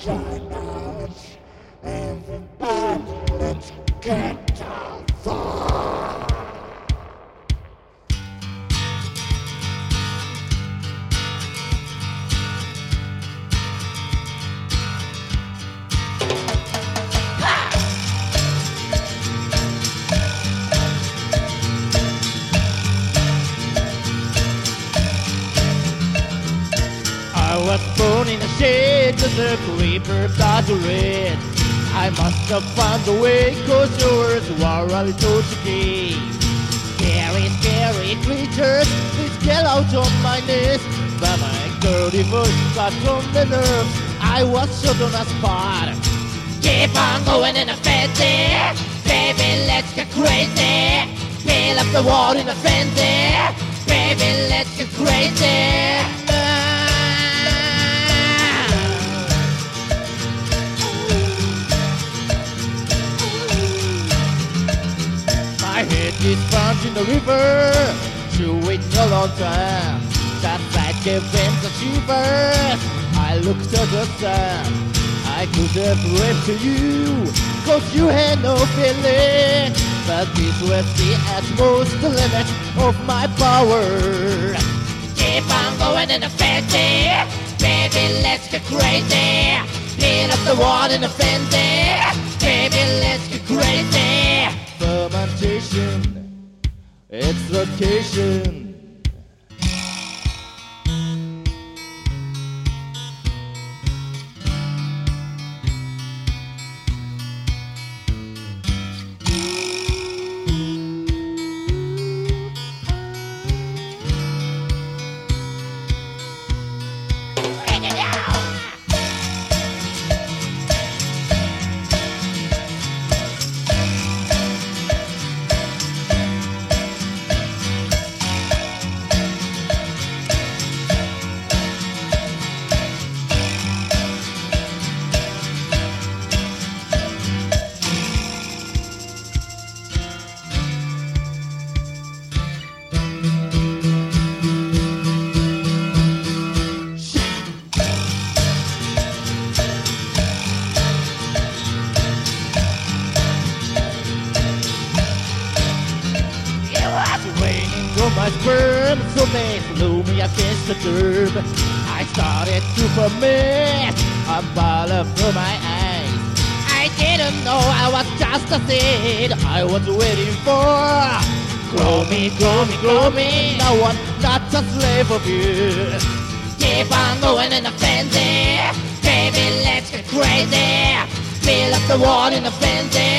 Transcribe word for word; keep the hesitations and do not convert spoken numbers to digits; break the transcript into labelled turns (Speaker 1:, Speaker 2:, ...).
Speaker 1: I was born in the shade of the creepers are the red. I must have found a way, cause yours were a little tricky. Scary, scary creatures, please get out of my nest. But my dirty voice got on the nerves, I was shot on a spot. Keep on going in a fancy, baby, let's get crazy. Peel up the wall in a fancy, baby, let's get crazy. My head is found in the river, chewing a long time. Just like a winter shiver, I looked at the sun. I could have waved to you, cause you had no feeling. But this was the utmost limit of my power. Keep on going in the fancy, baby, let's get crazy. Peel up the wall in the fancy, baby, let's get crazy. Fermentation, it's vacation. So much sperm, so they flew me against the curb. I started to ferment, a ball up through my eyes. I didn't know I was just a seed I was waiting for. Grow me, grow me, grow me, no one, not a slave of you. Keep on going in the fancy, baby, let's get crazy. Fill up the wall in the fancy,